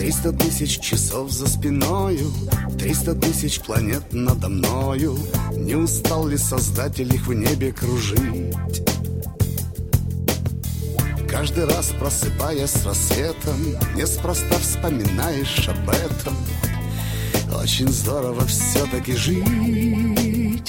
300 тысяч часов за спиною, 300 тысяч планет надо мною. Не устал ли Создатель их в небе кружить? Каждый раз, просыпаясь с рассветом, неспроста вспоминаешь об этом. Очень здорово все-таки жить.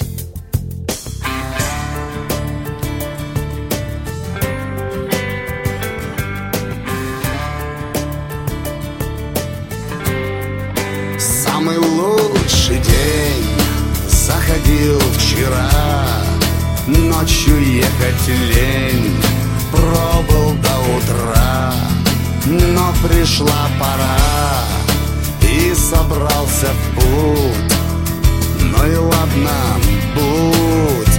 Самый лучший день заходил вчера. Ночью ехать лень, пробыл до утра. Но пришла пора, и собрался в путь. Ну и ладно, будь.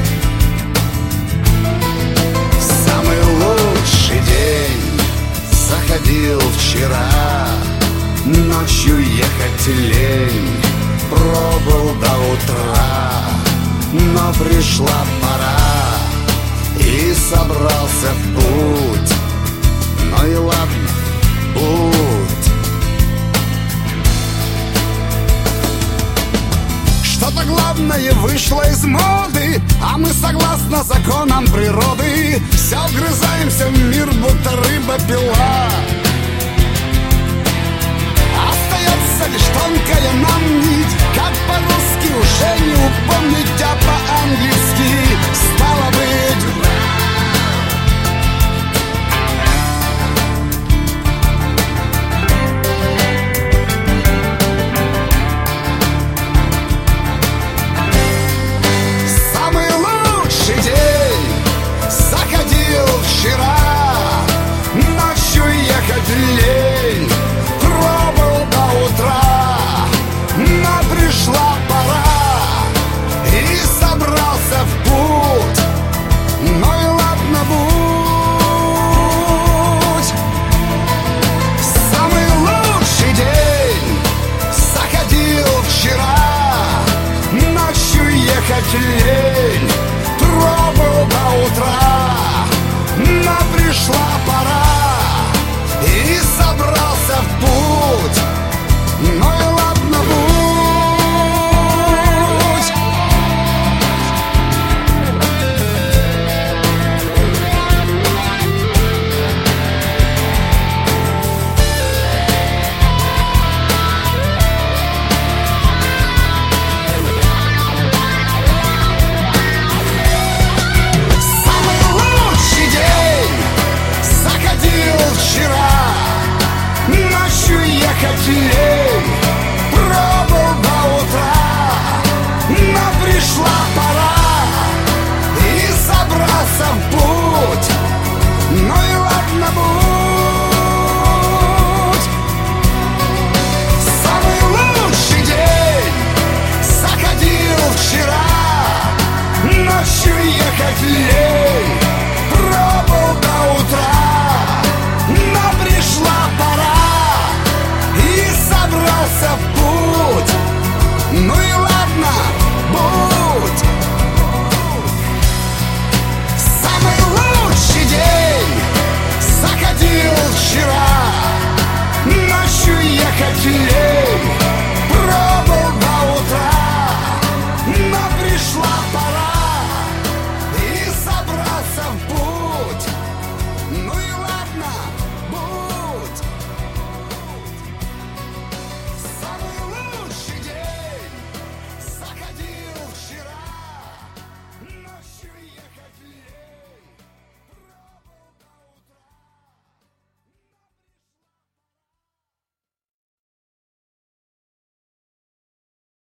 Самый лучший день заходил вчера. Ночью ехать лень, пробыл до утра. Но пришла пора, и собрался в путь. Ну и ладно, будь. Что-то главное вышло из моды, а мы согласно законам природы все вгрызаемся в мир, будто рыба-пила. Остается лишь тонкая нам нить,